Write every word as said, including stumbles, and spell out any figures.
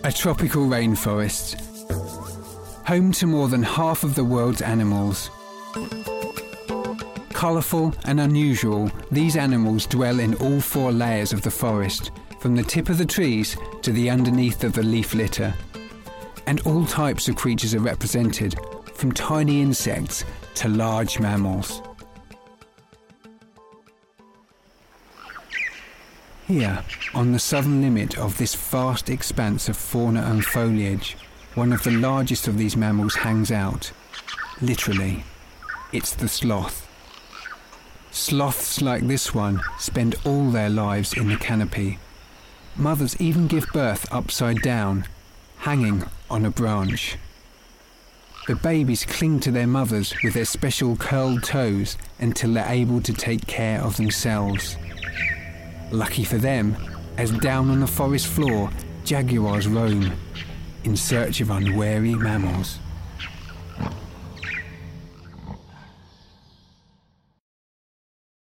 A tropical rainforest, home to more than half of the world's animals. Colourful and unusual, these animals dwell in all four layers of the forest, from the tip of the trees to the underneath of the leaf litter. And all types of creatures are represented, from tiny insects to large mammals. Here, on the southern limit of this vast expanse of fauna and foliage, one of the largest of these mammals hangs out. Literally, it's the sloth. Sloths like this one spend all their lives in the canopy. Mothers even give birth upside down, hanging on a branch. The babies cling to their mothers with their special curled toes until they're able to take care of themselves. Lucky for them, as down on the forest floor, jaguars roam in search of unwary mammals.